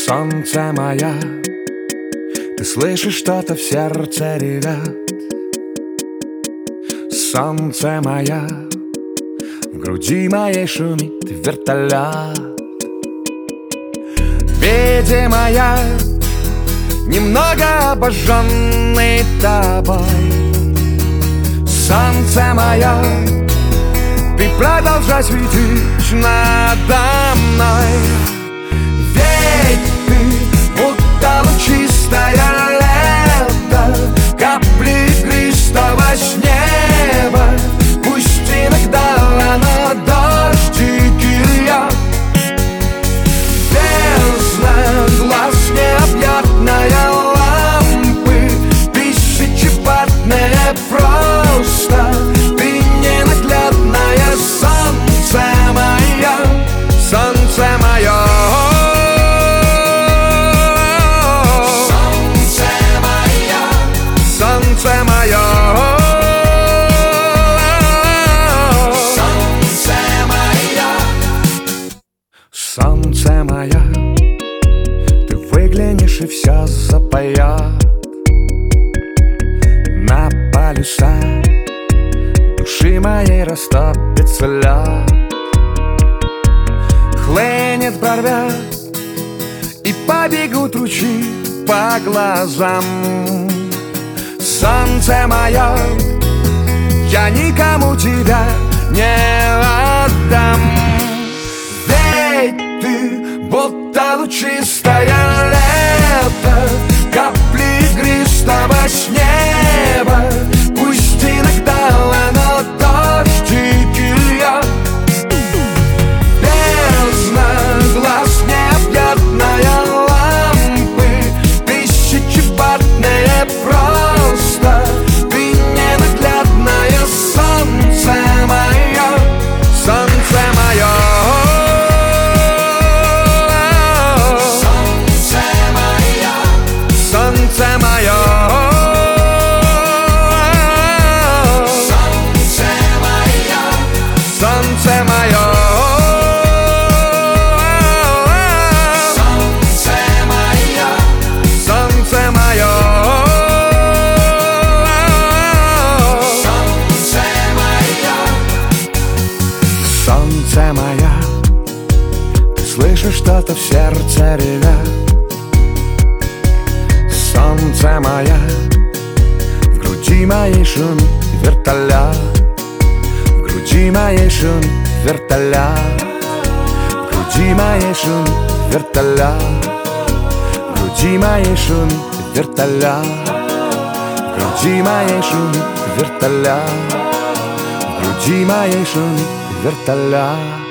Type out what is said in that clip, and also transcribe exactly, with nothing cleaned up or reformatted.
Солнце моя, ты слышишь, что-то в сердце ревет. Солнце моя, в груди моей шумит вертолет. Видимо, я немного обожженный тобой. Солнце мое, ты продолжай светить надо мной. Ведь ты будто лучистое лето, капли игристого с неба. Пусть иногда оно дождики льет. Бездна глаз необъятная лампы, тысячеваттная просто. Ты ненаглядное солнце мое, солнце мое. Солнце мое, солнце мое, солнце мое, ты выглянешь и все запоет. На полюса души моей растопится лед. Хлынет, прорвет, и побегут ручьи по глазам. Солнце мое, я никому тебя не отдам. Ведь ты будто лучистое лето, капли игристого с неба. Пусть иногда оно дождики льет. Бездна глаз необъятная лампы, тысячеваттная просто. Ты ненаглядное солнце мое, солнце мое. Солнце мое, солнце мое. Солнце мое, солнце мое, солнце мое, солнце мое, солнце моя, ты слышишь, что-то в сердце ревет. Солнце моя, в груди моей шумит вертолет. В груди моей шумит вертолет. В груди моей шумит вертолет. В груди моей шумит вертолет. В груди моей шумит вертолет. В груди моей шумит вертолет.